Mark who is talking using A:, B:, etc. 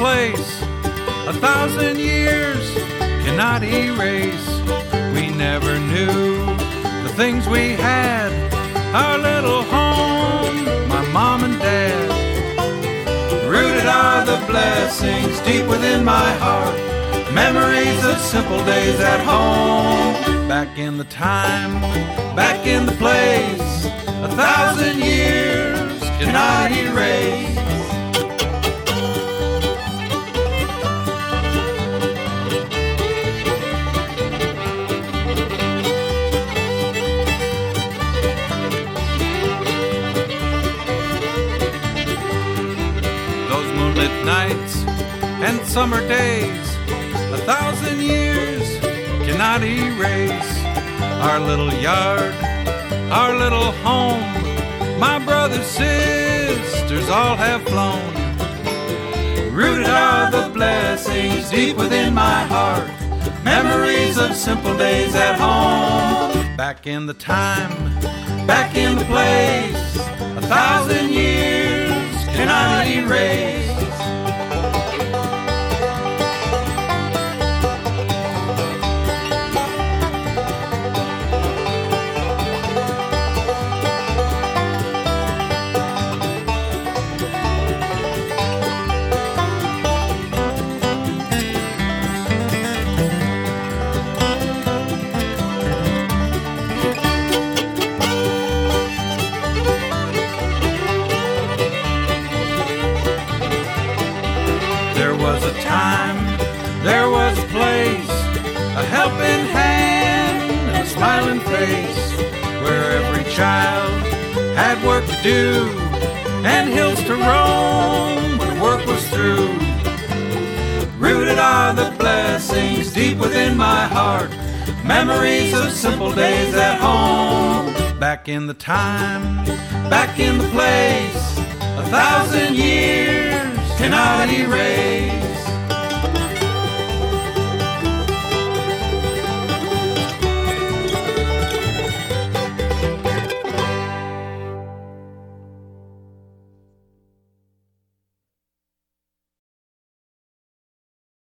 A: place 1,000 years cannot erase. We never knew the things we had, our little home, my mom and dad. Rooted are the blessings deep within my heart, memories of simple days at home. Back in the time, back in the place, 1,000 years cannot erase. Those moonlit nights and summer days, 1,000 years cannot erase. Our little yard, our little home, my brothers, sisters all have flown. Rooted are the blessings deep within my heart, memories of simple days at home. Back in the time, back in the place, 1,000 years cannot erase. There was a time, there was a place, a helping hand and a smiling face, where every child had work to do and hills to roam when work was through. Rooted are the blessings deep within my heart, memories of simple days at home. Back in the time, back in the place, 1,000 years cannot erase.